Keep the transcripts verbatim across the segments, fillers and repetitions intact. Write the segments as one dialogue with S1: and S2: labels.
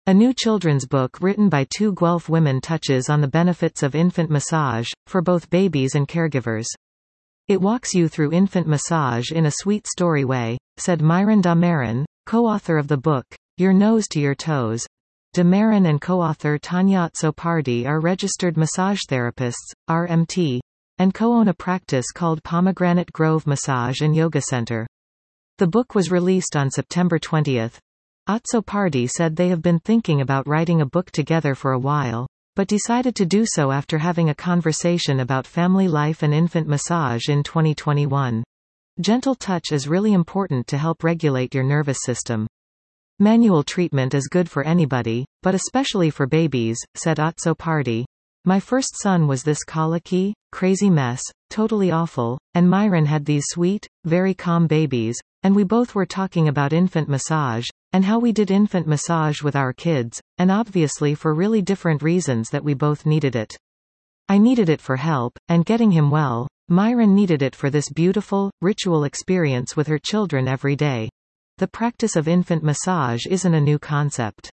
S1: A new children's book written by two Guelph women touches on the benefits of infant massage, for both babies and caregivers. It walks you through infant massage in a sweet story way, said Myron Dameron, co-author of the book, Your Nose to Your Toes. Dameron and co-author Tanya Atsopardi are registered massage therapists, R M T, and co-own a practice called Pomegranate Grove Massage and Yoga Center. The book was released on September twentieth. Atsopardi said they have been thinking about writing a book together for a while, but decided to do so after having a conversation about family life and infant massage in twenty twenty-one. Gentle touch is really important to help regulate your nervous system. Manual treatment is good for anybody, but especially for babies, said Atsopardi. My first son was this colicky, crazy mess, totally awful, and Myron had these sweet, very calm babies, and we both were talking about infant massage, and how we did infant massage with our kids, and obviously for really different reasons that we both needed it. I needed it for help, and getting him well. Myron needed it for this beautiful, ritual experience with her children every day. The practice of infant massage isn't a new concept.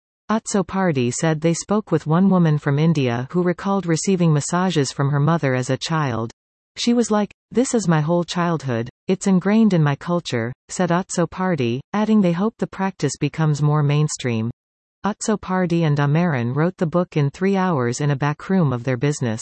S1: Atsopardi said they spoke with one woman from India who recalled receiving massages from her mother as a child. She was like, "This is my whole childhood, it's ingrained in my culture," said Atsopardi, adding they hope the practice becomes more mainstream. Atsopardi and Dameron wrote the book in three hours in a backroom of their business.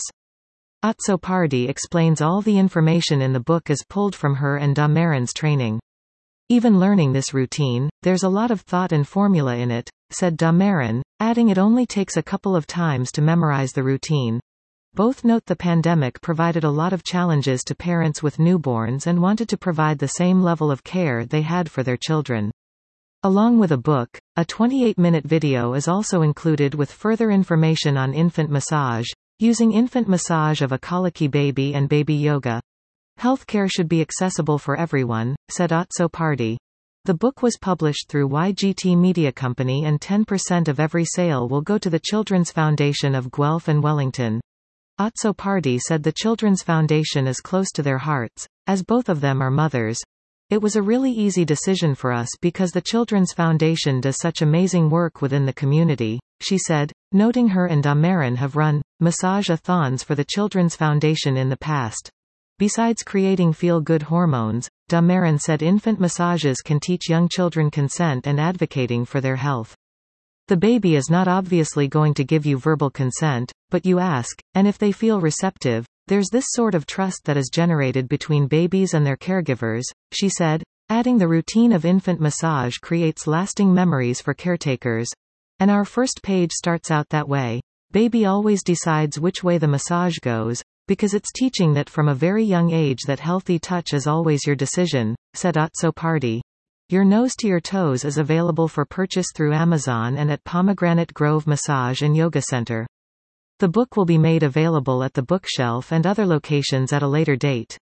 S1: Atsopardi explains all the information in the book is pulled from her and Dameron's training. Even learning this routine, there's a lot of thought and formula in it, said Dameron, adding it only takes a couple of times to memorize the routine. Both note the pandemic provided a lot of challenges to parents with newborns and wanted to provide the same level of care they had for their children. Along with a book, a twenty-eight minute video is also included with further information on infant massage, using infant massage of a colicky baby and baby yoga. Healthcare should be accessible for everyone, said Atsopardi. The book was published through Y G T Media Company and ten percent of every sale will go to the Children's Foundation of Guelph and Wellington. Atsopardi said the Children's Foundation is close to their hearts, as both of them are mothers. It was a really easy decision for us because the Children's Foundation does such amazing work within the community, she said, noting her and Dameron have run massage-a-thons for the Children's Foundation in the past. Besides creating feel-good hormones, Dameron said infant massages can teach young children consent and advocating for their health. The baby is not obviously going to give you verbal consent, but you ask, and if they feel receptive, there's this sort of trust that is generated between babies and their caregivers, she said, adding the routine of infant massage creates lasting memories for caretakers. And our first page starts out that way. Baby always decides which way the massage goes, because it's teaching that from a very young age that healthy touch is always your decision, said Atsopardi. Your Nose to Your Toes is available for purchase through Amazon and at Pomegranate Grove Massage and Yoga Center. The book will be made available at the bookshelf and other locations at a later date.